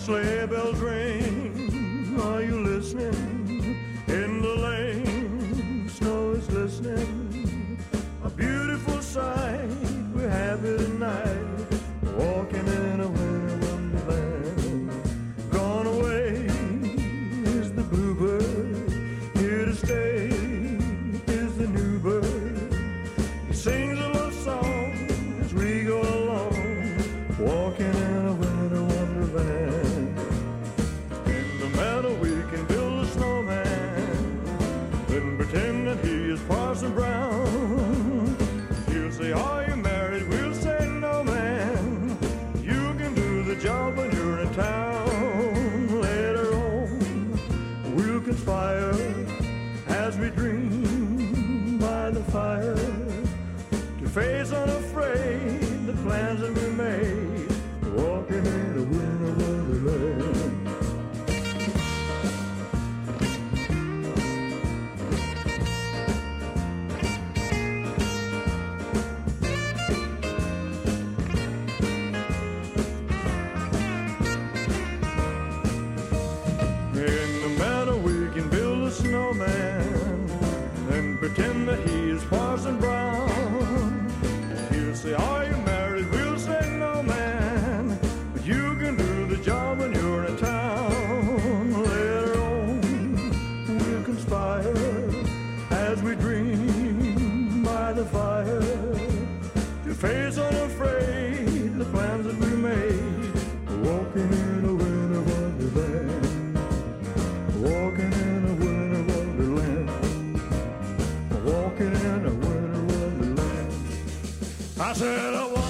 sleigh bells ring, are you listening? In the lane, snow is glistening. A beautiful sight, we have it tonight, walking in a winter wonderland. Gone away is the bluebird, here to stay is the new bird. He sings a love song as we go along, walking in a winter wonderland. In the meadow we can build a snowman, then pretend that he is Parson Brown. He'll say, are you married? We'll say, no, man. You can do the job when you're in town. Later on, we'll conspire as we dream by the fire, to face unafraid the plans that we made, walking in a winter wonderland. In the meadow we can build a snowman and pretend that he is Parson Brown. He'll say, are you married? We'll say, no, man. But you can do the job when you're in town. Later on, we'll conspire as we dream by the fire, to face unafraid the plans that we made, walking in a winter wonderland. Walking in a winter wonderland, walking in a winter wonderland. I said I